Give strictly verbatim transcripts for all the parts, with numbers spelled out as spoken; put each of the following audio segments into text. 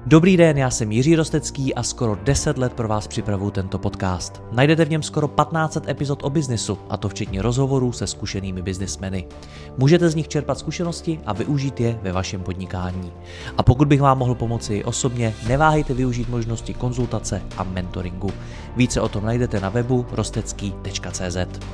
Dobrý den, já jsem Jiří Rostecký a skoro deset let pro vás připravuju tento podcast. Najdete v něm skoro patnáct set epizod o biznesu, a to včetně rozhovorů se zkušenými biznismeny. Můžete z nich čerpat zkušenosti a využít je ve vašem podnikání. A pokud bych vám mohl pomoci i osobně, neváhejte využít možnosti konzultace a mentoringu. Více o tom najdete na webu rostecký tečka cé zet.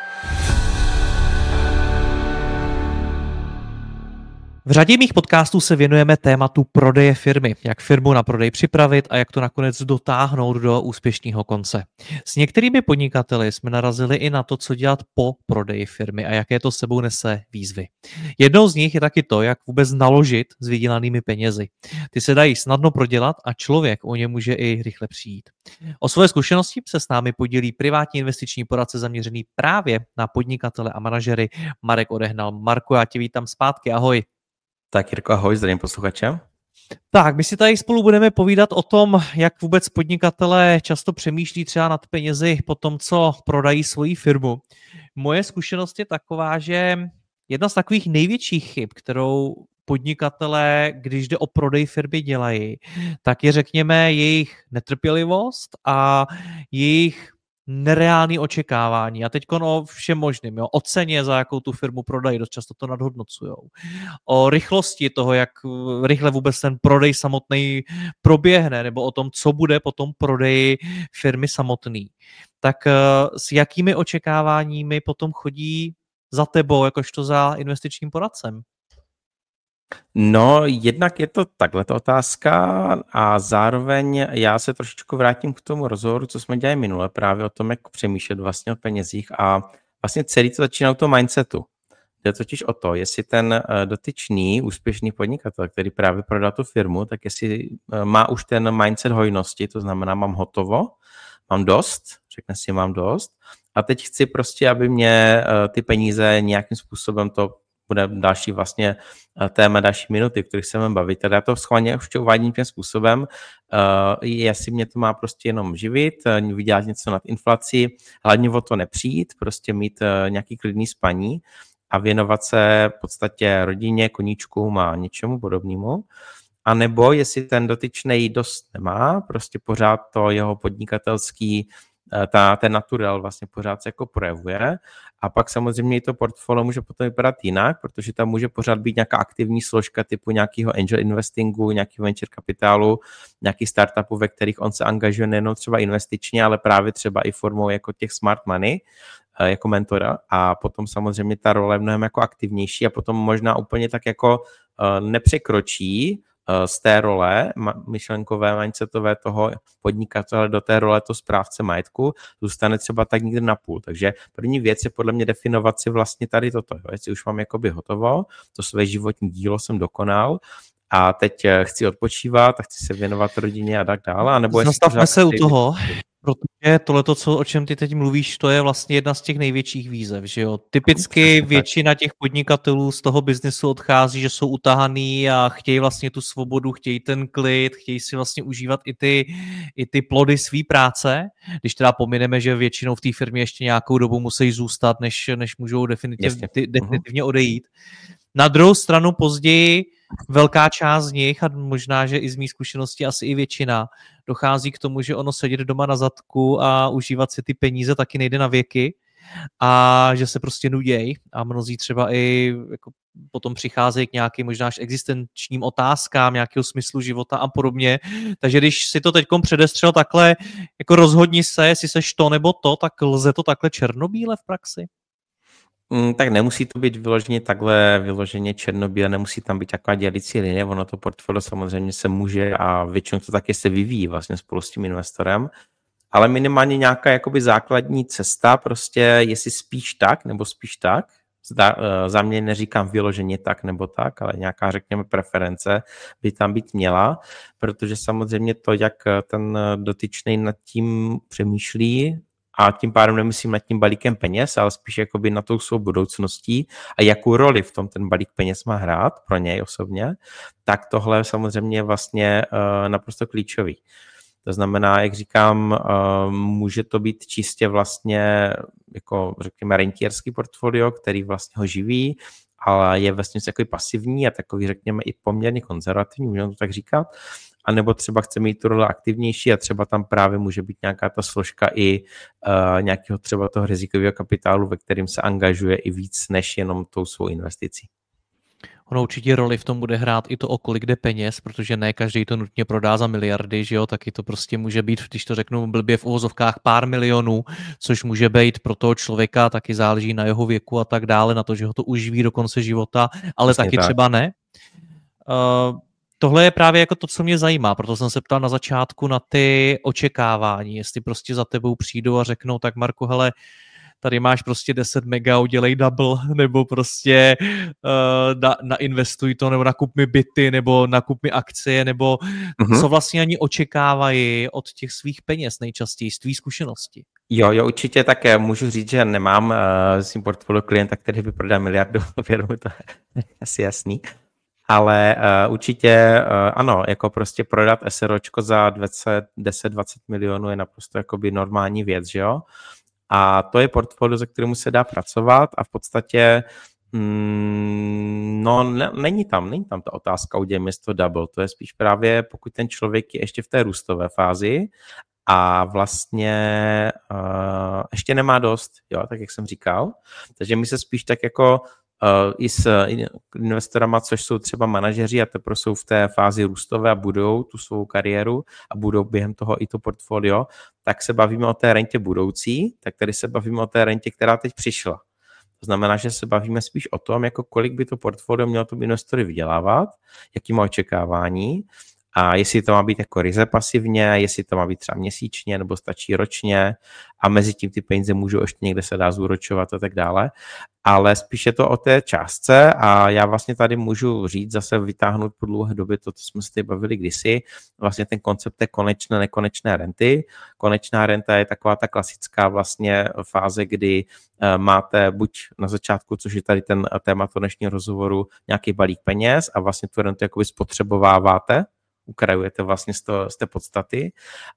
V řadě mých podcastů se věnujeme tématu prodeje firmy, jak firmu na prodej připravit a jak to nakonec dotáhnout do úspěšného konce. S některými podnikateli jsme narazili i na to, co dělat po prodeji firmy a jaké to sebou nese výzvy. Jednou z nich je taky to, jak vůbec naložit s vydělanými penězi. Ty se dají snadno prodělat a člověk o ně může i rychle přijít. O svoje zkušenosti se s námi podělí privátní investiční poradce zaměřený právě na podnikatele a manažery Marek Odehnal. Marku, já tě vítám zpátky, ahoj. Tak Jirko, ahoj, zdravím posluchače. Tak, my si tady spolu budeme povídat o tom, jak vůbec podnikatelé často přemýšlí třeba nad penězi po tom, co prodají svoji firmu. Moje zkušenost je taková, že jedna z takových největších chyb, kterou podnikatelé, když jde o prodej firmy, dělají, tak je, řekněme, jejich netrpělivost a jejich nereální očekávání. A teď o všem možným. Jo. O ceně, za jakou tu firmu prodají, dost často to nadhodnocujou. O rychlosti toho, jak rychle vůbec ten prodej samotný proběhne, nebo o tom, co bude po tom prodeji firmy samotný. Tak s jakými očekáváními potom chodí za tebou, jakožto za investičním poradcem? No, jednak je to takhleta otázka a zároveň já se trošičku vrátím k tomu rozhovoru, co jsme dělali minule, právě o tom, jak přemýšlet vlastně o penězích a vlastně celý to začíná o tom mindsetu. Jde totiž o to, jestli ten dotyčný úspěšný podnikatel, který právě prodal tu firmu, tak jestli má už ten mindset hojnosti, to znamená, mám hotovo, mám dost, řekne si, mám dost a teď chci prostě, aby mě ty peníze nějakým způsobem to bude další vlastně téma, další minuty, o kterých se budeme bavit. Teda já to schválně ještě uvádím tím způsobem, jestli mě to má prostě jenom živit, vydělat něco nad inflací, hlavně o to nepřijít, prostě mít nějaký klidný spaní a věnovat se v podstatě rodině, koníčkům a něčemu podobnému. A nebo jestli ten dotyčnej dost nemá, prostě pořád to jeho podnikatelský Ta, ten naturel vlastně pořád se jako projevuje a pak samozřejmě i to portfolio může potom vypadat jinak, protože tam může pořád být nějaká aktivní složka typu nějakého angel investingu, nějakého venture kapitálu, nějakých startupů, ve kterých on se angažuje nejenom třeba investičně, ale právě třeba i formou jako těch smart money, jako mentora a potom samozřejmě ta role je mnohem jako aktivnější a potom možná úplně tak jako nepřekročí z té role myšlenkové, mindsetové toho podnikatele do té role to správce majetku, zůstane třeba tak někde na půl. Takže první věc je podle mě definovat si vlastně tady toto. Jestli už mám jakoby hotovo, to své životní dílo jsem dokonal a teď chci odpočívat a chci se věnovat rodině a tak dále. A nebo zastavme se u toho, protože tohleto, co, o čem ty teď mluvíš, to je vlastně jedna z těch největších výzev, že jo. Typicky většina těch podnikatelů z toho biznesu odchází, že jsou utahaný a chtějí vlastně tu svobodu, chtějí ten klid, chtějí si vlastně užívat i ty, i ty plody své práce, když teda pomineme, že většinou v té firmě ještě nějakou dobu musí zůstat, než, než můžou definitivně, ty, definitivně odejít. Na druhou stranu později velká část z nich, a možná, že i z mých zkušeností asi i většina, dochází k tomu, že ono sedět doma na zadku a užívat si ty peníze taky nejde na věky a že se prostě nudějí a mnozí třeba i jako potom přicházejí k nějakým možná až existenčním otázkám, nějakého smyslu života a podobně. Takže když si to teďkom předestřel takhle, jako rozhodni se, jestli seš to nebo to, tak lze to takhle černobíle v praxi? Mm, tak nemusí to být vyloženě takhle, vyloženě černobíle, nemusí tam být taková dělicí linie, ono to portfolio samozřejmě se může a většinou to taky se vyvíjí vlastně spolu s tím investorem, ale minimálně nějaká jakoby základní cesta, prostě jestli spíš tak nebo spíš tak, Zda, za mě neříkám vyloženě tak nebo tak, ale nějaká, řekněme, preference by tam být měla, protože samozřejmě to, jak ten dotyčný nad tím přemýšlí, a tím pádem nemyslím nad tím balíkem peněz, ale spíš jakoby na tou svou budoucností a jakou roli v tom ten balík peněz má hrát pro něj osobně, tak tohle samozřejmě je vlastně uh, naprosto klíčový. To znamená, jak říkám, uh, může to být čistě vlastně jako řekněme rentierský portfolio, který vlastně ho živí, ale je vlastně takový pasivní a takový řekněme i poměrně konzervativní, můžeme to tak říkat. anebo třeba chce mít tu roli aktivnější a třeba tam právě může být nějaká ta složka i uh, nějakého třeba toho rizikového kapitálu, ve kterým se angažuje i víc než jenom tou svou investicí. Ono určitě roli v tom bude hrát i to, o kolik jde peněz, protože ne každý to nutně prodá za miliardy, že jo, taky to prostě může být, když to řeknu blbě v uvozovkách, pár milionů, což může být pro toho člověka, taky záleží na jeho věku a tak dále, na to, že ho to uživí do konce života, ale Přesně taky tak. třeba ne. Uh, tohle je právě jako to, co mě zajímá, proto jsem se ptal na začátku na ty očekávání, jestli prostě za tebou přijdou a řeknou, tak Marku, hele, tady máš prostě deset mega, udělej double, nebo prostě uh, na, nainvestuj to, nebo nakup mi byty, nebo nakup mi akcie, nebo mm-hmm. co vlastně ani očekávají od těch svých peněz nejčastěji, z tvý zkušenosti. Jo, jo, určitě také můžu říct, že nemám uh, svým portfolio klienta, který by prodal miliardu firmu, to je asi jasný. Ale uh, určitě uh, ano, jako prostě prodat SROčko za deset dvacet milionů je naprosto jakoby normální věc, že jo? A to je portfolio, ze kterému se dá pracovat a v podstatě mm, no ne, není tam, není tam ta otázka, udělejme to double, to je spíš právě, pokud ten člověk je ještě v té růstové fázi a vlastně uh, ještě nemá dost, jo, tak jak jsem říkal, takže my se spíš tak jako Uh, i s investorama, což jsou třeba manažeři a teprve jsou v té fázi růstové a budou tu svou kariéru a budou během toho i to portfolio, tak se bavíme o té rentě budoucí, tak tady se bavíme o té rentě, která teď přišla. To znamená, že se bavíme spíš o tom, jako kolik by to portfolio mělo tomu investory vydělávat, jaký má očekávání, a jestli to má být jako ryze pasivně, jestli to má být třeba měsíčně nebo stačí ročně a mezi tím ty peníze můžou ještě někde se dá zúročovat a tak dále. Ale spíš je to o té částce a já vlastně tady můžu říct, zase vytáhnout po dlouhé době to, co jsme se tady bavili kdysi, vlastně ten koncept té konečné, nekonečné renty. Konečná renta je taková ta klasická vlastně fáze, kdy máte buď na začátku, což je tady ten téma dnešního rozhovoru, nějaký balík peněz a vlastně tu rentu jakoby spotřebováváte, ukrajujete vlastně z, to, z té podstaty,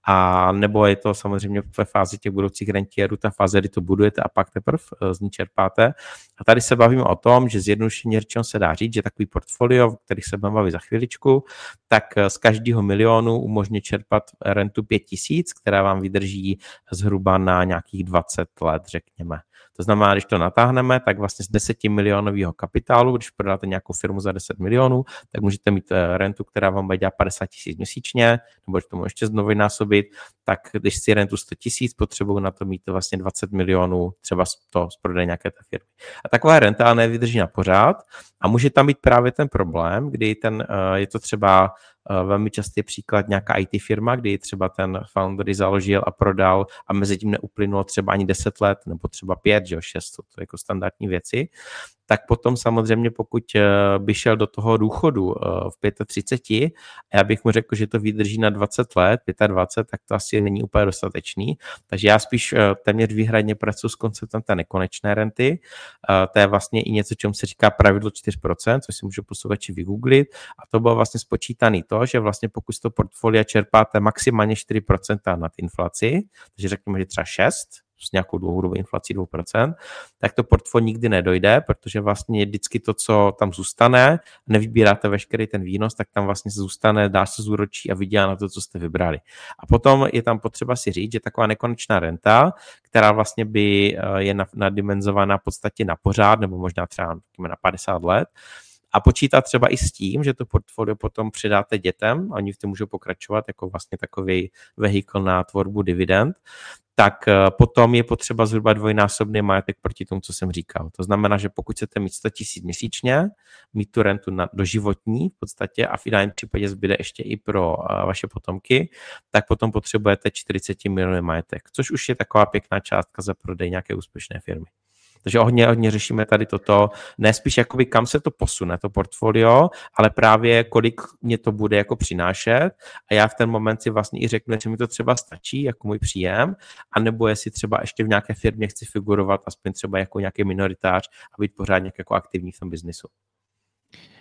a nebo je to samozřejmě ve fázi těch budoucích rentierů, ta fáze, kdy to budujete a pak teprve z ní čerpáte. A tady se bavíme o tom, že zjednodušeně řečeno se dá říct, že takový portfolio, který se budeme bavit za chviličku, tak z každého milionu umožní čerpat rentu pět tisíc, která vám vydrží zhruba na nějakých dvacet let, řekněme. To znamená, když to natáhneme, tak vlastně z desetimilionového kapitálu, když prodáte nějakou firmu za deset milionů, tak můžete mít rentu, která vám bude dělat padesát tisíc měsíčně, nebo když to můžete ještě znovu násobit, tak když si rentu sto tisíc, potřebuju na to mít vlastně dvacet milionů, třeba to z prodeje nějaké té firmy. A taková renta ale nevydrží na pořád a může tam být právě ten problém, kdy ten, je to třeba velmi častý příklad nějaká í té firma, kdy třeba ten founder ji založil a prodal a mezi tím neuplynulo třeba ani deset let, nebo třeba pět, že jo, šest, to je jako standardní věci, tak potom samozřejmě, pokud by šel do toho důchodu v třicet pět, a já bych mu řekl, že to vydrží na dvacet let, dvacet pět, tak to asi není úplně dostatečný. Takže já spíš téměř výhradně pracuji s konceptem té nekonečné renty. To je vlastně i něco, čemu se říká pravidlo čtyři procenta, což si můžu posluchači vygooglit. A to bylo vlastně spočítané to, že vlastně pokud z toho portfolia čerpáte maximálně čtyři procenta nad inflaci, takže řekněme, že třeba šest s nějakou dlouhodobou inflací dvě procenta, tak to portfolio nikdy nedojde, protože vlastně vždycky to, co tam zůstane, nevybíráte veškerý ten výnos, tak tam vlastně zůstane, dá se zúročí a vydělá na to, co jste vybrali. A potom je tam potřeba si říct, že taková nekonečná renta, která vlastně by je nadimenzovaná v podstatě na pořád, nebo možná třeba na padesát let, a počítá třeba i s tím, že to portfolio potom předáte dětem, oni v tom můžou pokračovat jako vlastně takový vehikl na tvorbu dividend, tak potom je potřeba zhruba dvojnásobný majetek proti tomu, co jsem říkal. To znamená, že pokud chcete mít sto tisíc měsíčně, mít tu rentu na doživotní v podstatě a v ideálním případě zbyde ještě i pro vaše potomky, tak potom potřebujete čtyřicet milionů majetek, což už je taková pěkná částka za prodej nějaké úspěšné firmy. Takže hodně, hodně řešíme tady toto, ne spíš jakoby kam se to posune, to portfolio, ale právě kolik mě to bude jako přinášet a já v ten moment si vlastně i řeknu, že mi to třeba stačí jako můj příjem, anebo jestli třeba ještě v nějaké firmě chci figurovat aspoň třeba jako nějaký minoritář a být pořád nějak jako aktivní v tom biznisu.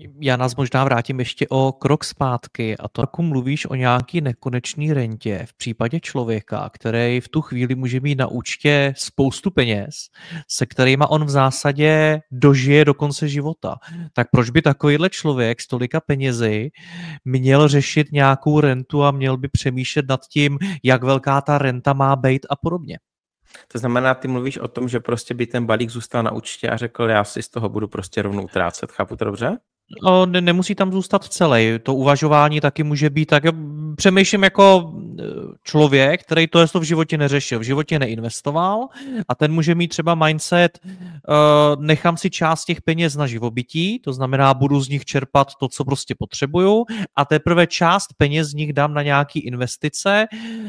Já nás možná vrátím ještě o krok zpátky a to, jako mluvíš o nějaký nekonečný rentě v případě člověka, který v tu chvíli může mít na účtě spoustu peněz, se kterýma on v zásadě dožije do konce života. Tak proč by takovýhle člověk s tolika penězi měl řešit nějakou rentu a měl by přemýšlet nad tím, jak velká ta renta má být a podobně? To znamená, ty mluvíš o tom, že prostě by ten balík zůstal na účtě a řekl, já si z toho budu prostě rovnou utrácet. Chápu to dobře? No, ne, nemusí tam zůstat celý. To uvažování taky může být tak. Já přemýšlím jako člověk, který to, to v životě neřešil, v životě neinvestoval a ten může mít třeba mindset, uh, nechám si část těch peněz na živobytí, to znamená, budu z nich čerpat to, co prostě potřebuju a teprve část peněz z nich dám na nějaký investice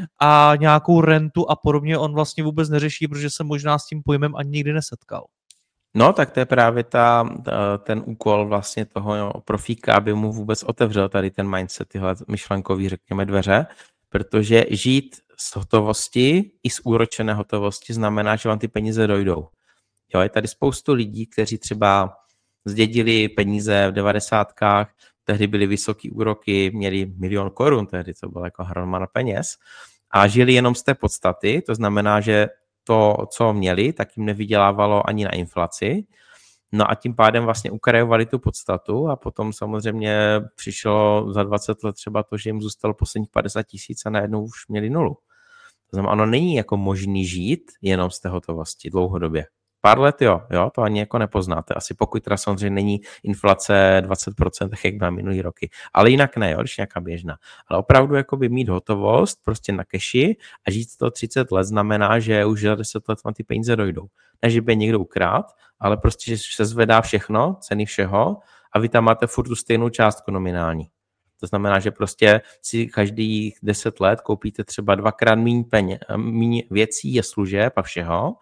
a nějakou rentu a podobně on vlastně vůbec neřeší, protože se možná s tím pojmem ani nikdy nesetkal. No, tak to je právě ta, ten úkol vlastně toho jo, profíka, aby mu vůbec otevřel tady ten mindset, tyhle myšlenkový, řekněme, dveře, protože žít z hotovosti i z úročené hotovosti znamená, že vám ty peníze dojdou. Jo, je tady spoustu lidí, kteří třeba zdědili peníze v devadesátkách, tehdy byly vysoký úroky, měli milion korun, tehdy to bylo jako hromada peněz a žili jenom z té podstaty, to znamená, že to, co měli, tak jim nevydělávalo ani na inflaci. No a tím pádem vlastně ukrajovali tu podstatu a potom samozřejmě přišlo za dvacet let třeba to, že jim zůstalo posledních padesát tisíc a najednou už měli nulu. To znamená, ono není jako možný žít jenom z té hotovosti dlouhodobě. Pár let jo, jo, to ani jako nepoznáte. Asi pokud teda samozřejmě není inflace dvacet procent, tak jak byla minulý roky. Ale jinak ne, jo, když nějaká běžná. Ale opravdu jakoby mít hotovost prostě na keši a žít to třicet let znamená, že už za deset let vám ty peníze dojdou. Ne, že by je někdo ukrát, ale prostě, že se zvedá všechno, ceny všeho a vy tam máte furt tu stejnou částku nominální. To znamená, že prostě si každých deset let koupíte třeba dvakrát míň, peně, míň věcí a služeb a všeho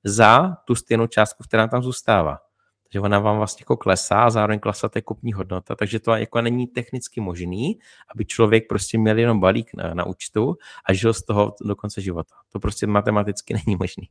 za tu stejnou částku, která tam zůstává. Takže ona vám vlastně jako klesá a zároveň klesá té kupní hodnota, takže to jako není technicky možný, aby člověk prostě měl jenom balík na, na účtu a žil z toho do konce života. To prostě matematicky není možný.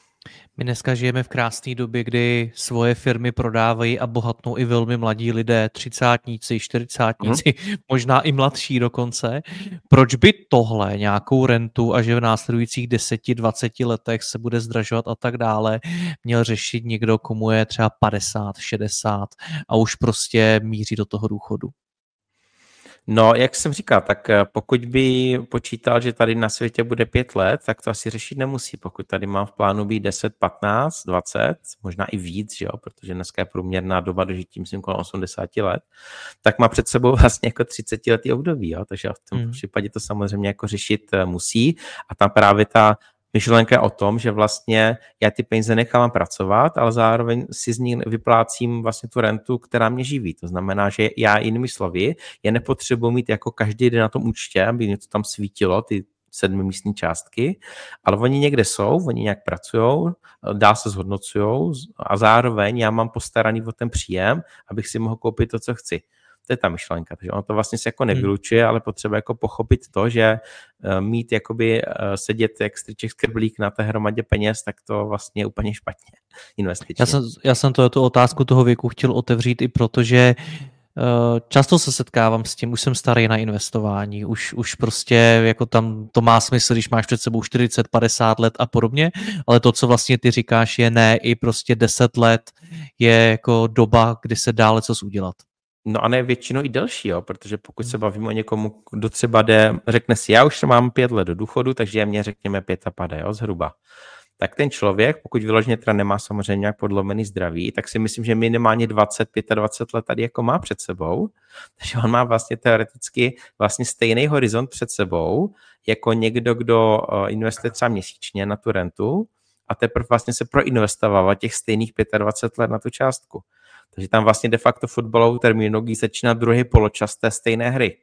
My dneska žijeme v krásné době, kdy svoje firmy prodávají a bohatnou i velmi mladí lidé, třicátníci, čtyřicátníci, mm. možná i mladší dokonce. Proč by tohle nějakou rentu a že v následujících deseti, dvaceti letech se bude zdražovat a tak dále, měl řešit někdo, komu je třeba padesát, šedesát a už prostě míří do toho důchodu? No, jak jsem říkal, tak pokud by počítal, že tady na světě bude pět let, tak to asi řešit nemusí. Pokud tady mám v plánu být deset, patnáct, dvacet, možná i víc, jo, protože dneska je průměrná doba dožití, myslím, kolem osmdesát let, tak má před sebou vlastně jako třicetiletý období, jo, takže v tom hmm. případě to samozřejmě jako řešit musí a tam právě ta myšlenka o tom, že vlastně já ty peníze nechám pracovat, ale zároveň si z nich vyplácím vlastně tu rentu, která mě živí. To znamená, že já jinými slovy, je nepotřebuji mít jako každý den na tom účtě, aby mě to tam svítilo, ty sedmimístní částky, ale oni někde jsou, oni nějak pracují, dál se zhodnocují a zároveň já mám postaraný o ten příjem, abych si mohl koupit to, co chci. To je ta myšlenka, takže ono to vlastně se jako nevylučuje, ale potřeba jako pochopit to, že mít jakoby sedět jak strýček skrblík na té hromadě peněz, tak to vlastně je úplně špatně investičně. Já jsem, já jsem to, tu otázku toho věku chtěl otevřít i proto, že často se setkávám s tím, už jsem starý na investování, už, už prostě jako tam to má smysl, když máš před sebou čtyřicet, padesát let a podobně, ale to, co vlastně ty říkáš, je ne, i prostě deset let je jako doba, kdy se dá lecos udělat. No a ne většinou i delší, jo, protože pokud se bavím o někomu, kdo třeba jde, řekne si, já už mám pět let do důchodu, takže je mě řekněme pět a pade, jo, zhruba. Tak ten člověk, pokud vyloženě teda nemá samozřejmě nějak podlomený zdraví, tak si myslím, že minimálně dvacet, dvacet pět let tady jako má před sebou, takže on má vlastně teoreticky vlastně stejný horizont před sebou, jako někdo, kdo investuje třeba měsíčně na tu rentu a teprve vlastně se proinvestovává těch stejných dvacet pět let na tu částku. Takže tam vlastně de facto fotbalovou terminologií začíná druhý poločas té stejné hry.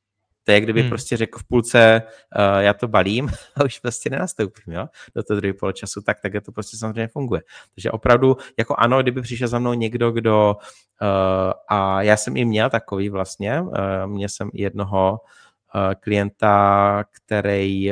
To je, kdyby hmm. prostě řekl v půlce, uh, já to balím a už prostě nenastoupím, jo, do toho druhého poločasu, tak takhle to prostě samozřejmě funguje. Takže opravdu, jako ano, kdyby přišel za mnou někdo, kdo, uh, a já jsem i měl takový vlastně, uh, měl jsem jednoho uh, klienta, který,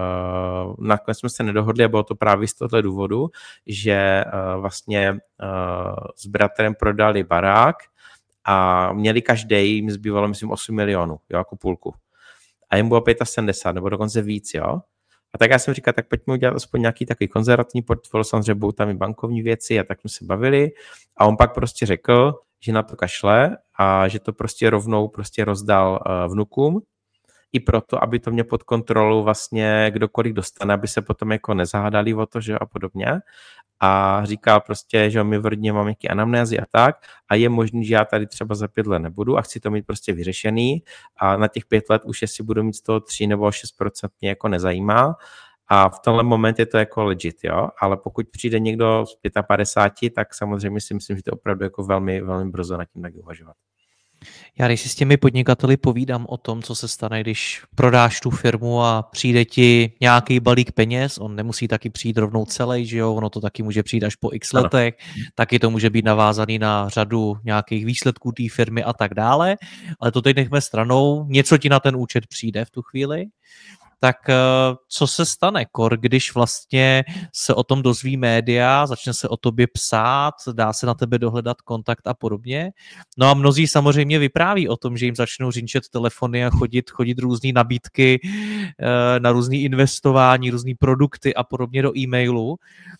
uh, nakonec jsme se nedohodli a bylo to právě z tohoto důvodu, že uh, vlastně uh, s bratrem prodali barák a měli každý, jim zbývalo, myslím, osm milionů, jo, jako půlku. A jim bylo sedmdesát pět, nebo dokonce víc, jo. A tak já jsem říkal, tak pojďme udělat aspoň nějaký takový konzervativní portfolio, samozřejmě budou tam i bankovní věci a tak jsme se bavili. A on pak prostě řekl, že na to kašle a že to prostě rovnou prostě rozdal uh, vnukům, i proto, aby to mě pod kontrolou vlastně kdokoliv dostane, aby se potom jako nezahádali o to, že a podobně. A říkal prostě, že my v rodině mám nějaký anamnézy a tak a je možný, že já tady třeba za pět let nebudu a chci to mít prostě vyřešený a na těch pět let už jestli budu mít z toho tři nebo šest procent mě jako nezajímá a v tomhle momentě je to jako legit, jo, ale pokud přijde někdo z padesát pět, tak samozřejmě si myslím, že to je opravdu jako velmi, velmi brzo nad tím taky uvažovat. Já když si s těmi podnikateli povídám o tom, co se stane, když prodáš tu firmu a přijde ti nějaký balík peněz, on nemusí taky přijít rovnou celý, že jo, ono to taky může přijít až po x letech, ano. Taky to může být navázaný na řadu nějakých výsledků té firmy a tak dále, ale to teď nechme stranou, něco ti na ten účet přijde v tu chvíli. Tak co se stane, Kor, když vlastně se o tom dozví média, začne se o tobě psát, dá se na tebe dohledat kontakt a podobně. No a mnozí samozřejmě vypráví o tom, že jim začnou řinčet telefony a chodit, chodit různý nabídky na různý investování, různý produkty a podobně do e-mailu.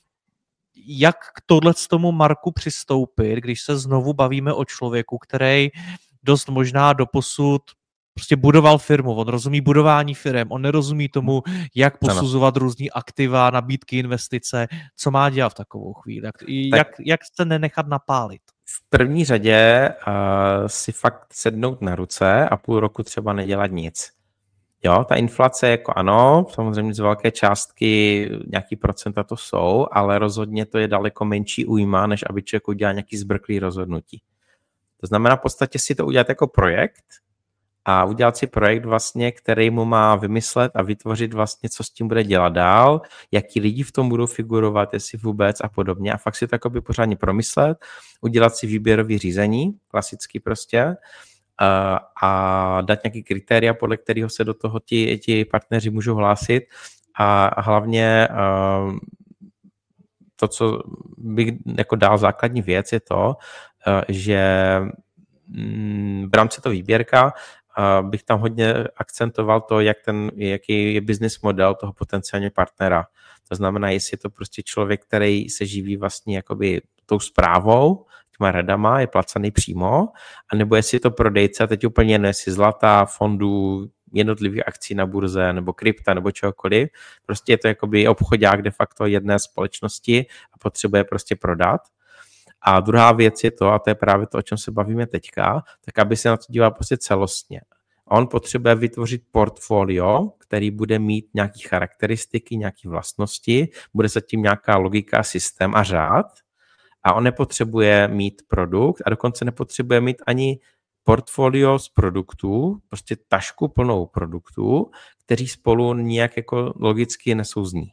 Jak k tohle tomu Marku přistoupit, když se znovu bavíme o člověku, který dost možná doposud prostě budoval firmu, on rozumí budování firem, on nerozumí tomu, jak posuzovat různý aktiva, nabídky, investice, co má dělat v takovou chvíli, jak, jak, jak se nenechat napálit. V první řadě uh, si fakt sednout na ruce a půl roku třeba nedělat nic. Jo, ta inflace jako ano, samozřejmě z velké částky nějaký procenta to jsou, ale rozhodně to je daleko menší újma, než aby člověk udělal nějaký zbrklý rozhodnutí. To znamená v podstatě si to udělat jako projekt, a udělat si projekt vlastně, který mu má vymyslet a vytvořit vlastně, co s tím bude dělat dál, jaký lidi v tom budou figurovat, jestli vůbec a podobně. A fakt si to jakoby pořádně promyslet, udělat si výběrový řízení, klasicky prostě, a, a dát nějaký kritéria, podle kterého se do toho ti, ti partneři můžou hlásit. A, a hlavně a, to, co bych jako dal základní věc, je to, že v rámci toho výběrka bych tam hodně akcentoval to, jak ten, jaký je business model toho potenciálního partnera. To znamená, jestli je to prostě člověk, který se živí vlastně jakoby tou správou, těma radama, je placený přímo, anebo jestli je to prodejce, a teď úplně jedno, jestli zlata, fondů, jednotlivých akcí na burze, nebo krypta, nebo čehokoliv. Prostě je to jakoby obchodák de facto jedné společnosti a potřebuje prostě prodat. A druhá věc je to, a to je právě to, o čem se bavíme teďka, tak aby se na to díval prostě celostně. On potřebuje vytvořit portfolio, který bude mít nějaké charakteristiky, nějaké vlastnosti, bude zatím nějaká logika, systém a řád. A on nepotřebuje mít produkt a dokonce nepotřebuje mít ani portfolio z produktů, prostě tašku plnou produktů, kteří spolu nijak jako logicky nesouzní.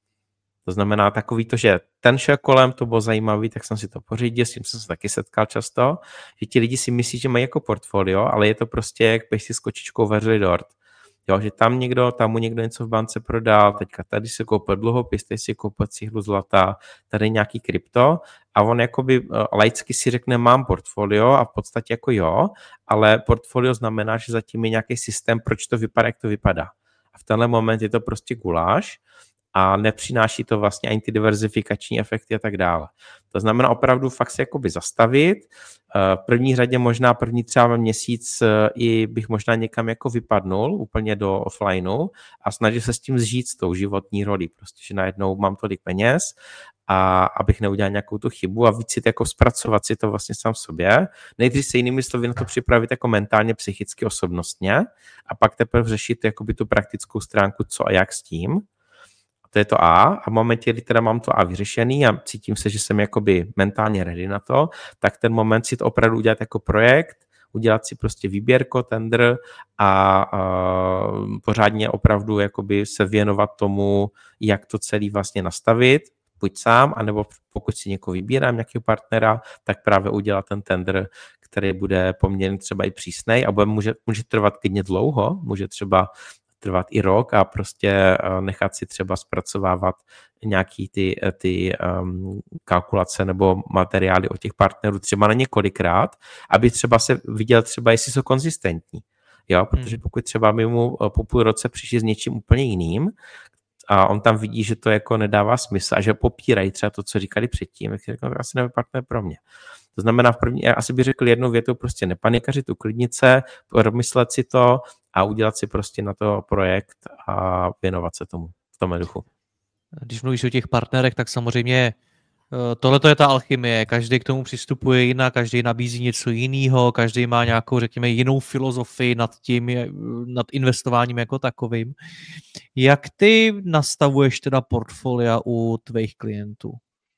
To znamená takový to, že ten šel kolem, to bylo zajímavý, tak jsem si to pořídil, s tím jsem se taky setkal často, že ti lidi si myslí, že mají jako portfolio, ale je to prostě, jak bych si s kočičkou vařili dort. Jo, že tam někdo, tam mu někdo něco v bance prodal, teďka tady si koupil dluhopis, tady si koupil cihlu zlata, tady nějaký krypto a on jakoby laicky si řekne, mám portfolio a v podstatě jako jo, ale portfolio znamená, že zatím je nějaký systém, proč to vypadá, jak to vypadá. A v tenhle moment je to prostě guláš, a nepřináší to vlastně ani ty diverzifikační efekty a tak dále. To znamená opravdu fakt se jakoby zastavit. V první řadě možná první třeba měsíc i bych možná někam jako vypadnul úplně do offlineu a snažil se s tím zžít s tou životní roli. Prostě, že najednou mám tolik peněz a abych neudělal nějakou tu chybu a víc si to jako zpracovat si to vlastně sám v sobě. Nejdřív se jinými slovy na to připravit jako mentálně, psychicky, osobnostně a pak teprve řešit jakoby tu praktickou stránku, co a jak s tím. To je to A a v momentě, kdy teda mám to A vyřešený a cítím se, že jsem jakoby mentálně ready na to, tak ten moment si to opravdu udělat jako projekt, udělat si prostě výběrko, tender a, a pořádně opravdu jakoby se věnovat tomu, jak to celý vlastně nastavit, buď sám, anebo pokud si někoho vybírám, nějakého partnera, tak právě udělat ten tender, který bude poměrně třeba i přísnej a bude, může, může trvat klidně dlouho, může třeba trvat i rok a prostě nechat si třeba zpracovávat nějaký ty, ty um, kalkulace nebo materiály od těch partnerů třeba na několikrát, aby třeba se viděl třeba, jestli jsou konzistentní. Jo, protože pokud třeba my mu po půl roce přišli s něčím úplně jiným a on tam vidí, že to jako nedává smysl a že popírají třeba to, co říkali předtím, tak si řekl, asi nebude partner pro mě. To znamená, v první, já asi bych řekl jednou větou, prostě nepanikařit, uklidnit se, promyslet si to a udělat si prostě na to projekt a věnovat se tomu v tom duchu. Když mluvíš o těch partnerech, tak samozřejmě tohle je ta alchymie. Každý k tomu přistupuje jinak, každý nabízí něco jiného, každý má nějakou, řekněme, jinou filozofii nad tím, nad investováním jako takovým. Jak ty nastavuješ teda portfolia u tvých klientů?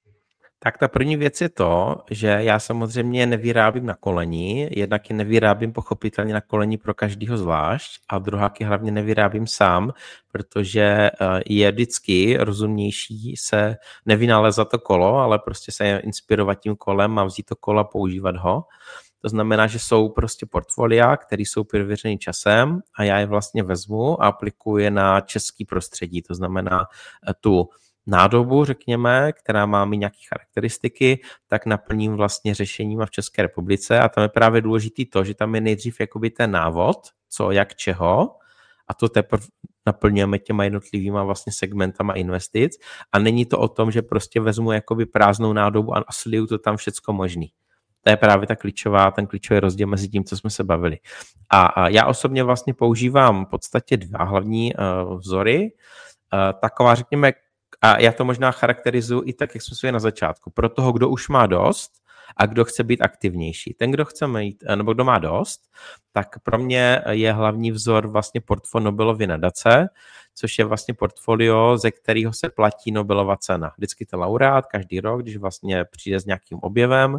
Tak ta první věc je to, že já samozřejmě nevyrábím na koleni, jednak je nevyrábím pochopitelně na koleni pro každýho zvlášť a druhá je hlavně nevyrábím sám, protože je vždycky rozumnější se nevynalezat to kolo, ale prostě se inspirovat tím kolem a vzít to kolo a používat ho. To znamená, že jsou prostě portfolia, které jsou prověřený časem a já je vlastně vezmu a aplikuji je na český prostředí, to znamená tu nádobu, řekněme, která má mi nějaké charakteristiky, tak naplním vlastně řešením v České republice a tam je právě důležitý to, že tam je nejdřív jakoby ten návod, co, jak, čeho a to teprve naplňujeme těma jednotlivýma vlastně segmentama investic a není to o tom, že prostě vezmu jakoby prázdnou nádobu a sliju to tam všecko možný. To je právě ta klíčová, ten klíčový rozdíl mezi tím, co jsme se bavili. A, a já osobně vlastně používám v podstatě dva hlavní uh, vzory. Uh, taková, řekněme, a já to možná charakterizuji i tak, jak jsme si na začátku. Pro toho, kdo už má dost a kdo chce být aktivnější. Ten, kdo chce mít, nebo kdo má dost, tak pro mě je hlavní vzor vlastně portfolio Nobelovy nadace, což je vlastně portfolio, ze kterého se platí Nobelova cena. Vždycky to laureát každý rok, když vlastně přijde s nějakým objevem,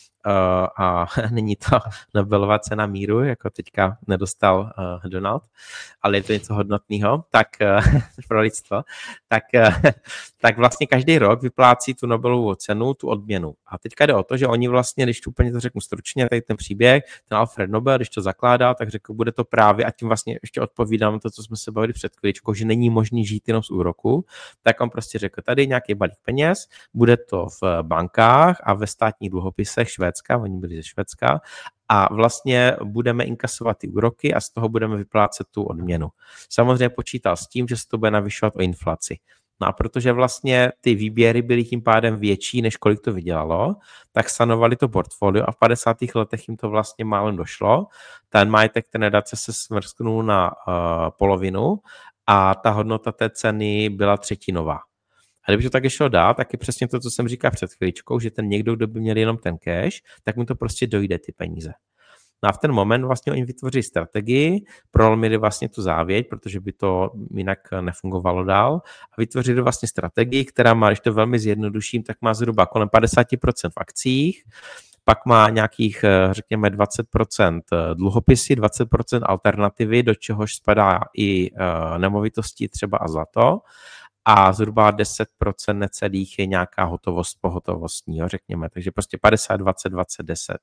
Uh, a není to Nobelova cena míru, jako teďka nedostal uh, Donald, ale je to něco hodnotného, tak uh, pro lidstvo, tak, uh, tak vlastně každý rok vyplácí tu Nobelovu cenu, tu odměnu. A teďka jde o to, že oni vlastně, když to úplně to řeknu stručně, tady ten příběh, ten Alfred Nobel, když to zakládá, tak řekl, bude to právě, a tím vlastně ještě odpovídám to, co jsme se bavili před chvíličkou, že není možný žít jenom z úroku, tak on prostě řekl, tady nějaký balík peněz, bude to v bankách a ve státních dluhopisech Švédska, oni byli ze Švédska, a vlastně budeme inkasovat ty úroky a z toho budeme vyplácet tu odměnu. Samozřejmě počítal s tím, že se to bude navyšovat o inflaci. No a protože vlastně ty výběry byly tím pádem větší, než kolik to vydělalo, tak stanovali to portfolio a v padesátých letech jim to vlastně málem došlo. Ten majetek té nadace se smrsknul na uh, polovinu a ta hodnota té ceny byla třetinová. A kdyby to tak šlo dát, tak je přesně to, co jsem říkal před chvíličkou, že ten někdo, kdo by měl jenom ten cash, tak mu to prostě dojde ty peníze. No a v ten moment vlastně oni vytvoří strategii, prolomili vlastně tu závěť, protože by to jinak nefungovalo dál a vytvořili vlastně strategii, která má, když to velmi zjednoduším, tak má zhruba kolem padesát procent v akcích, pak má nějakých, řekněme, dvacet procent dluhopisy, dvacet procent alternativy, do čehož spadá i nemovitosti třeba a zlato, a zhruba deset procent necelých je nějaká hotovost pohotovostní, jo, řekněme. Takže prostě padesát, dvacet, dvacet, deset.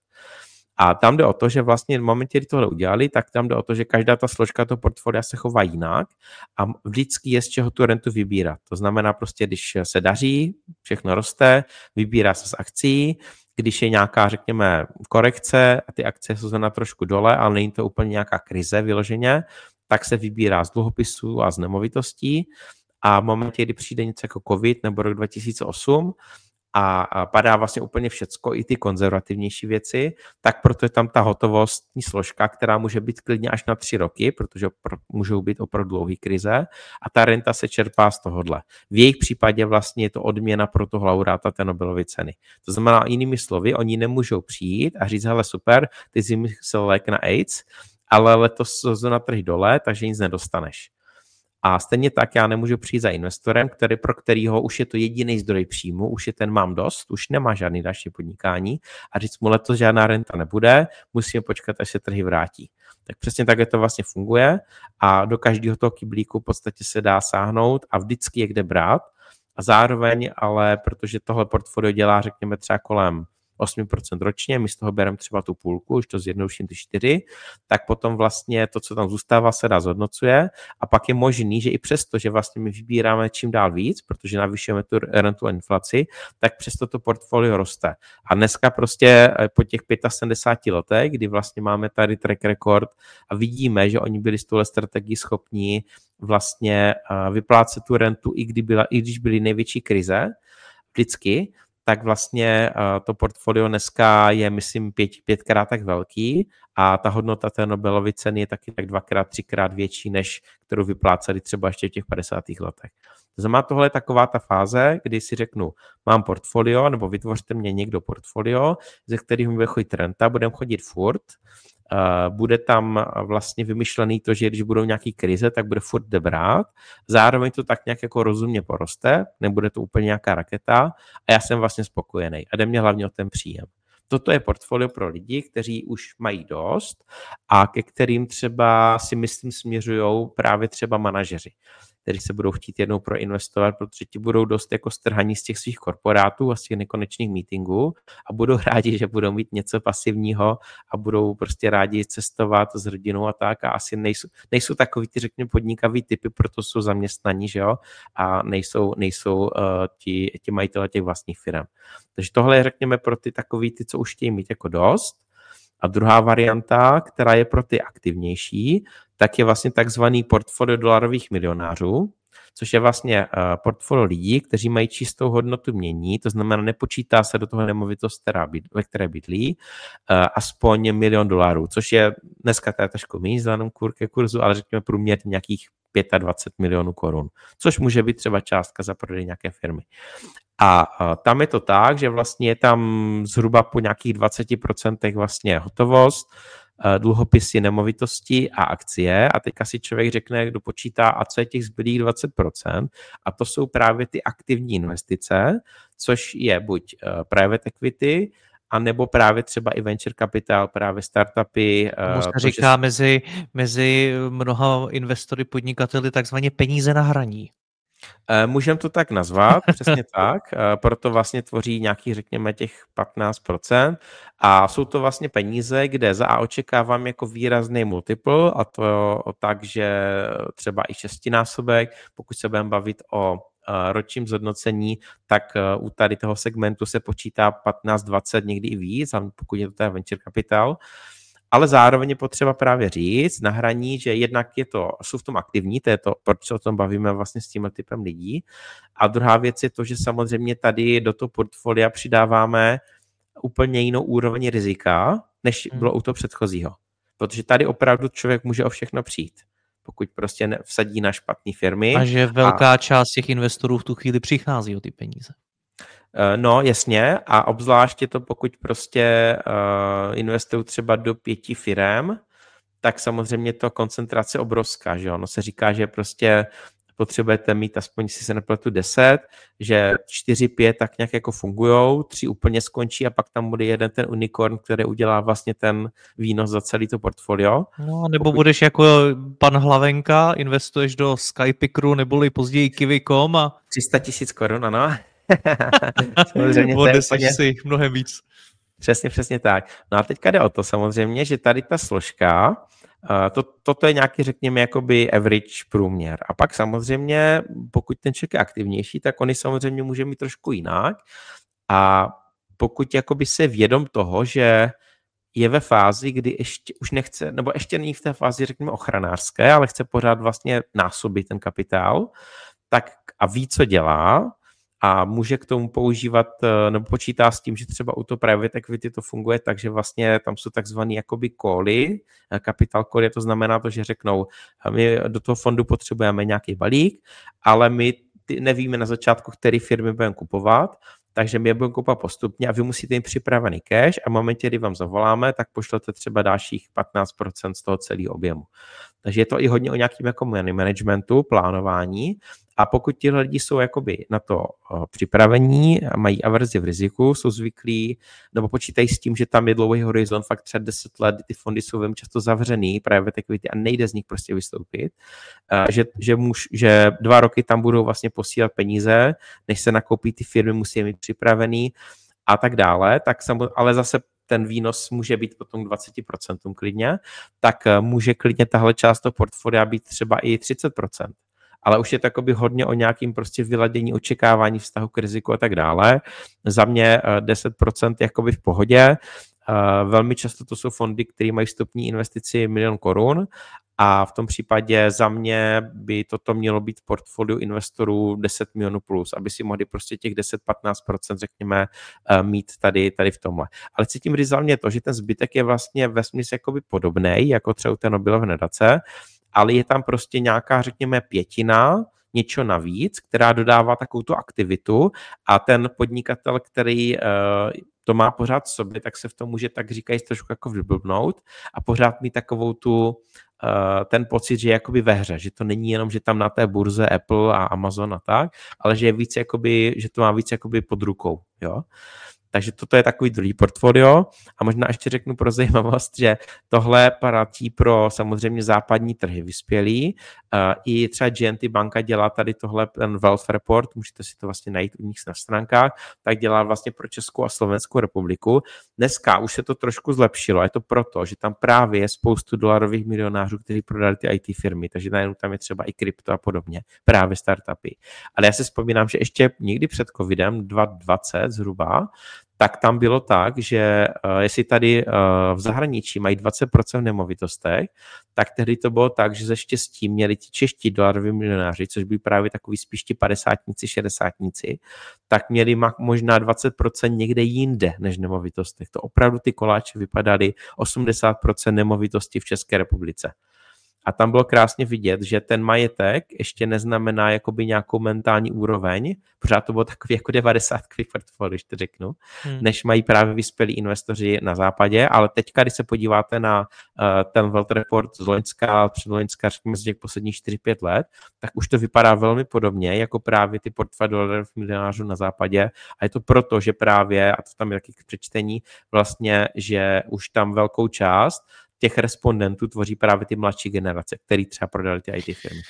A tam jde o to, že vlastně v momentě, kdy tohle udělali, tak tam jde o to, že každá ta složka toho portfolia se chová jinak a vždycky je z čeho tu rentu vybírat. To znamená prostě, když se daří, všechno roste, vybírá se z akcí, když je nějaká, řekněme, korekce a ty akcie jsou na trošku dole, ale není to úplně nějaká krize vyloženě, tak se vybírá z dluhopisů a z nemovitostí. A v momentě, kdy přijde něco jako covid nebo rok dva tisíce osm a, a padá vlastně úplně všecko, i ty konzervativnější věci, tak proto je tam ta hotovostní složka, která může být klidně až na tři roky, protože můžou být opravdu dlouhé krize a ta renta se čerpá z tohohle. V jejich případě vlastně je to odměna pro toho laureáta té Nobelovy ceny. To znamená, jinými slovy, oni nemůžou přijít a říct, hele super, ty jsi myslel lék na AIDS, ale letos jsou na trhy dole, takže nic nedostaneš. A stejně tak já nemůžu přijít za investorem, který, pro kterýho už je to jediný zdroj příjmu, už je ten mám dost, už nemá žádný další podnikání a říct mu letos žádná renta nebude, musíme počkat, až se trhy vrátí. Tak přesně takhle to vlastně funguje a do každého toho kyblíku v podstatě se dá sáhnout a vždycky je kde brát a zároveň ale, protože tohle portfolio dělá řekněme třeba kolem osm procent ročně, my z toho bereme třeba tu půlku, už to zjednoduším ty čtyři, tak potom vlastně to, co tam zůstává, se dá zhodnocuje a pak je možný, že i přesto, že vlastně my vybíráme čím dál víc, protože navyšujeme tu rentu a inflaci, tak přesto to portfolio roste. A dneska prostě po těch sedmdesáti pěti letech, kdy vlastně máme tady track record a vidíme, že oni byli z tohle strategii schopní vlastně vyplácet tu rentu, i, kdy byla, i když byly největší krize, vždycky, tak vlastně to portfolio dneska je, myslím, pět, pětkrát tak velký a ta hodnota té Nobelovy ceny je taky tak dvakrát, třikrát větší, než kterou vypláceli třeba ještě v těch padesátých letech. To znamená, tohle je taková ta fáze, kdy si řeknu, mám portfolio, nebo vytvořte mě někdo portfolio, ze kterého bude chodit renta, budeme chodit furt, Uh, bude tam vlastně vymyšlený to, že když budou nějaký krize, tak bude furt jde brát. Zároveň to tak nějak jako rozumně poroste, nebude to úplně nějaká raketa a já jsem vlastně spokojený. A jde mě hlavně o ten příjem. Toto je portfolio pro lidi, kteří už mají dost a ke kterým třeba si myslím směřují právě třeba manažeři, kteří se budou chtít jednou proinvestovat, protože ti budou dost jako strhaní z těch svých korporátů a z těch nekonečných meetingů a budou rádi, že budou mít něco pasivního a budou prostě rádi cestovat s rodinou a tak a asi nejsou, nejsou takový ty, řekněme, podnikaví typy, proto jsou zaměstnaní, že jo, a nejsou, nejsou uh, ti, ti majitele těch vlastních firm. Takže tohle je, řekněme, pro ty takový ty, co už chtějí mít jako dost. A druhá varianta, která je pro ty aktivnější, tak je vlastně takzvaný portfolio dolarových milionářů, což je vlastně uh, portfolio lidí, kteří mají čistou hodnotu mění, to znamená, nepočítá se do toho nemovitost, která byd, ve které bydlí, uh, aspoň milion dolarů, což je dneska teda trošku méně vzhledem ke kurzu, ale řekněme průměr nějakých dvacet pět milionů korun, což může být třeba částka za prodej nějaké firmy. A tam je to tak, že vlastně je tam zhruba po nějakých dvacet procent vlastně hotovost, dluhopisy, nemovitosti a akcie. A teďka si člověk řekne, kdo počítá, a co je těch zbylých dvacet procent. A to jsou právě ty aktivní investice, což je buď private equity, a nebo právě třeba i venture capital, právě startupy. Tomu se říká že... mezi, mezi mnoha investory, podnikateli takzvaně peníze na hraní. Můžeme to tak nazvat, přesně tak, proto vlastně tvoří nějaký, řekněme, těch patnáct procent a jsou to vlastně peníze, kde za A očekávám jako výrazný multiple a to tak, že třeba i šestinásobek, pokud se budeme bavit o ročním zhodnocení, tak u tady toho segmentu se počítá patnáct dvacet, někdy i víc, pokud je to teda venture capital. Ale zároveň je potřeba právě říct na hraní, že jednak je to, jsou v tom aktivní, to je to, proč se o tom bavíme vlastně s tímhle typem lidí. A druhá věc je to, že samozřejmě tady do toho portfolia přidáváme úplně jinou úroveň rizika, než bylo u toho předchozího. Protože tady opravdu člověk může o všechno přijít, pokud prostě vsadí na špatné firmy. A že velká a... část těch investorů v tu chvíli přichází o ty peníze. No jasně a obzvláště to, pokud prostě uh, investují třeba do pěti firem, tak samozřejmě to koncentrace obrovská, že ono se říká, že prostě potřebujete mít aspoň, si se nepletu, deset, že čtyři, pět tak nějak jako fungujou, tři úplně skončí a pak tam bude jeden ten unicorn, který udělá vlastně ten výnos za celý to portfolio. No nebo pokud... budeš jako pan Hlavenka, investuješ do Skypicru neboli později Kiwi tečka com a... tři sta tisíc korun, ano. Samozřejmě to je úplně... si mnohem víc. Přesně, přesně tak. No a teďka jde o to samozřejmě, že tady ta složka, to, toto je nějaký, řekněme, jakoby average průměr. A pak samozřejmě, pokud ten člověk je aktivnější, tak on samozřejmě může mít trošku jinak. A pokud jakoby se vědom toho, že je ve fázi, kdy ještě už nechce, nebo ještě není v té fázi, řekněme, ochranářské, ale chce pořád vlastně násobit ten kapitál, tak a ví, co dělá, a může k tomu používat, nebo počítá s tím, že třeba u toho private equity to funguje tak, že vlastně tam jsou takzvaný jakoby cally, capital call, to znamená to, že řeknou, my do toho fondu potřebujeme nějaký balík, ale my nevíme na začátku, který firmy budeme kupovat, takže my je budeme kupovat postupně a vy musíte jim připravený cash a v momentě, kdy vám zavoláme, tak pošlete třeba dalších patnáct procent z toho celého objemu. Takže je to i hodně o nějakým jako money managementu, plánování. A pokud ti lidi jsou jakoby na to připravení, mají averzi v riziku, jsou zvyklí, nebo počítají s tím, že tam je dlouhý horizont, fakt třeba deset let, ty fondy jsou velmi často zavřený, private equity, a nejde z nich prostě vystoupit, že, že, muž, že dva roky tam budou vlastně posílat peníze, než se nakoupí ty firmy, musí je mít připravený. a tak dále, tak samo, ale zase ten výnos může být potom dvacet procent klidně, tak může klidně tahle část toho portfolia být třeba i třicet procent. Ale už je to jakoby hodně o nějakým prostě vyladění očekávání vztahu k riziku a tak dále. Za mě deset procent jakoby v pohodě. Velmi často to jsou fondy, které mají vstupní investici milion korun a v tom případě za mě by toto mělo být portfolio investorů deset milionů plus, aby si mohli prostě těch deset až patnáct procent řekněme mít tady, tady v tomhle. Ale cítím říct za mě to, že ten zbytek je vlastně vesměs jakoby podobnej, jako třeba u té Nobelovy nadace, ale je tam prostě nějaká, řekněme, pětina, něco navíc, která dodává takovou tu aktivitu a ten podnikatel, který uh, to má pořád v sobě, tak se v tom může tak říkají trošku jako vyblbnout a pořád mít takovou tu, uh, ten pocit, že je jakoby ve hře, že to není jenom, že tam na té burze Apple a Amazon a tak, ale že je víc jakoby, že to má víc jakoby pod rukou, jo. Takže toto je takový druhý portfolio a možná ještě řeknu pro zajímavost, že tohle platí pro samozřejmě západní trhy vyspělý. I třeba G N T banka dělá tady tohle, ten Wealth Report, můžete si to vlastně najít u nich na stránkách, tak dělá vlastně pro Českou a Slovenskou republiku. Dneska už se to trošku zlepšilo, je to proto, že tam právě je spoustu dolarových milionářů, kteří prodali ty I T firmy, takže najednou tam je třeba i krypto a podobně, právě startupy. Ale já si vzpomínám, že ještě někdy před covidem dva tisíce dvacet zhruba, tak tam bylo tak, že uh, jestli tady uh, v zahraničí mají dvacet procent v nemovitostech, tak tehdy to bylo tak, že ze štěstí měli ti čeští dolaroví milionáři, což byli právě takový spíš ti padesátníci, šedesátníci, tak měli možná dvacet procent někde jinde než v nemovitostech. To opravdu ty koláče vypadaly osmdesát procent nemovitosti v České republice. A tam bylo krásně vidět, že ten majetek ještě neznamená jakoby nějakou mentální úroveň, pořád to bylo takový jako devadesátkový portfolio, když to řeknu, hmm. než mají právě vyspělí investoři na západě, ale teďka, když se podíváte na uh, ten Wealth Report z loňska, předloňska, řekněme z těch posledních čtyři pět let, tak už to vypadá velmi podobně, jako právě ty portfolio milionářů na západě a je to proto, že právě, a to tam je taky k přečtení, vlastně, že už tam velkou část těch respondentů tvoří právě ty mladší generace, který třeba prodali ty I T firmy.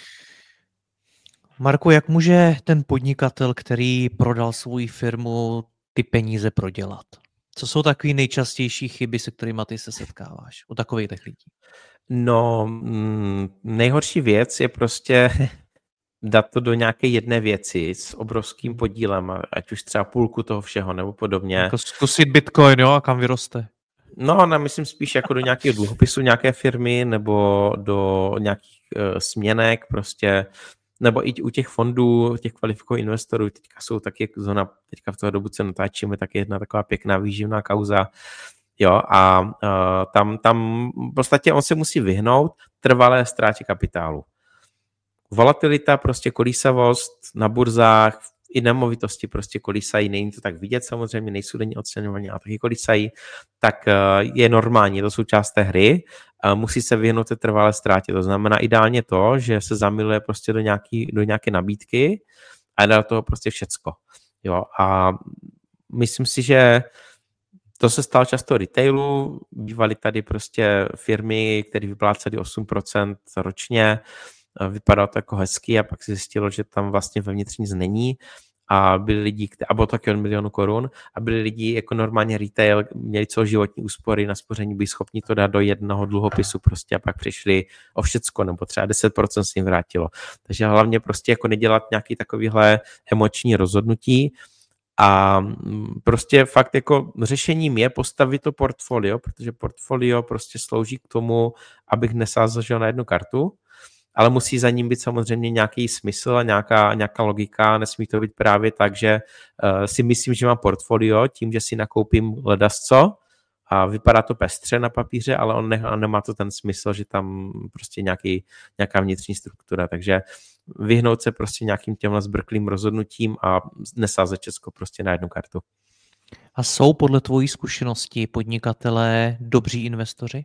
Marku, jak může ten podnikatel, který prodal svou firmu, ty peníze prodělat? Co jsou takové nejčastější chyby, se kterými ty se setkáváš u takových těch lidí? No, mm, nejhorší věc je prostě dát to do nějaké jedné věci s obrovským podílem, ať už třeba půlku toho všeho nebo podobně. Jako zkusit Bitcoin, jo, a kam vyroste. No, ne, myslím spíš jako do nějakého dluhopisu nějaké firmy nebo do nějakých uh, směnek prostě, nebo i u těch fondů, těch kvalifikovaných investorů, teďka jsou taky zóna, teďka v toho dobu, co natáčíme, tak je jedna taková pěkná výživná kauza, jo, a uh, tam, tam v podstatě on se musí vyhnout trvalé ztrátě kapitálu. Volatilita, prostě kolísavost na burzách, i nemovitosti prostě kolísají, není to tak vidět samozřejmě, nejsou denní oceňovaní, ale taky kolísají, tak je normální, to součást té hry, musí se vyhnout té trvalé ztrátě, to znamená ideálně to, že se zamiluje prostě do, nějaký, do nějaké nabídky a dá do toho prostě všecko. Jo, a myslím si, že to se stalo často retailu, bývaly tady prostě firmy, které vyplácely osm procent ročně, vypadalo to jako hezky a pak se zjistilo, že tam vlastně vevnitř nic není a byli lidi, kteří, a bylo to taky od milionu korun a byli lidi jako normálně retail, měli celoživotní úspory na spoření, byli schopni to dát do jednoho dluhopisu prostě a pak přišli o všecko nebo třeba deset procent se jim vrátilo. Takže hlavně prostě jako nedělat nějaký takovýhle emoční rozhodnutí a prostě fakt jako řešením je postavit to portfolio, protože portfolio prostě slouží k tomu, abych nesázel na jednu kartu, ale musí za ním být samozřejmě nějaký smysl a nějaká, nějaká logika. Nesmí to být právě tak, že uh, si myslím, že mám portfolio tím, že si nakoupím ledasco a vypadá to pestře na papíře, ale on, ne, on nemá to ten smysl, že tam prostě nějaký, nějaká vnitřní struktura. Takže vyhnout se prostě nějakým těmhle zbrklým rozhodnutím a nesázet Česko prostě na jednu kartu. A jsou podle tvojí zkušenosti podnikatelé dobří investoři?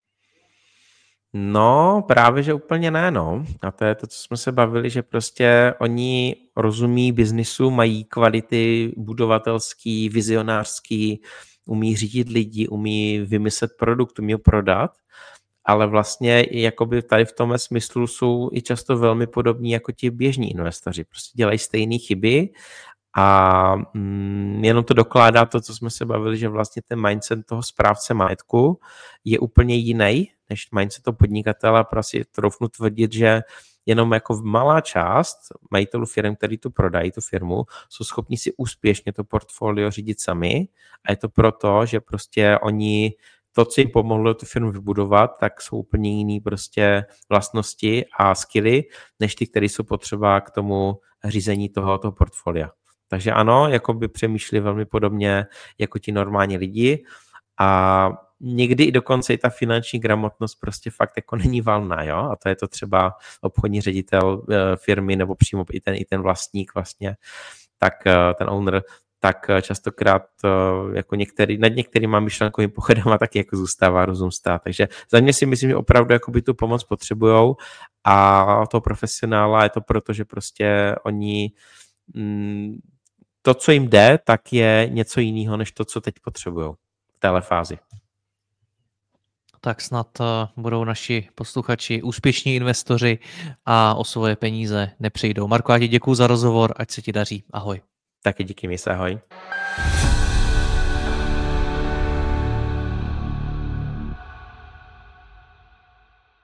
No, právě, že úplně ne, no. A to je to, co jsme se bavili, že prostě oni rozumí biznisu, mají kvality budovatelský, vizionářský, umí řídit lidi, umí vymyslet produkt, umí ho prodat, ale vlastně jakoby tady v tomhle smyslu jsou i často velmi podobní jako ti běžní investoři. Prostě dělají stejné chyby A mm, jenom to dokládá to, co jsme se bavili, že vlastně ten mindset toho správce majetku je úplně jiný než mindset toho podnikatele. Prostě troufnu tvrdit, že jenom jako malá část majitelů firm, který tu prodají, tu firmu, jsou schopni si úspěšně to portfolio řídit sami a je to proto, že prostě oni to, co jim pomohlo tu firmu vybudovat, tak jsou úplně jiný prostě vlastnosti a skilly, než ty, které jsou potřeba k tomu řízení toho, toho portfolia. Takže ano, jako by přemýšleli velmi podobně jako ti normální lidi a někdy i dokonce i ta finanční gramotnost prostě fakt jako není valná, jo, a to je to třeba obchodní ředitel firmy nebo přímo i ten, i ten vlastník vlastně, tak ten owner, tak častokrát jako některý, nad některýma myšlenkovým pochodama taky jako zůstává rozum stát. Takže za mě si myslím, že opravdu jakoby tu pomoc potřebujou a toho profesionála je to proto, že prostě oni mm, to, co jim jde, tak je něco jiného, než to, co teď potřebují v téhle fázi. Tak snad uh, budou naši posluchači úspěšní investoři a o svoje peníze nepřijdou. Marko, já ti děkuju za rozhovor, ať se ti daří. Ahoj. Taky díky, mi se, ahoj.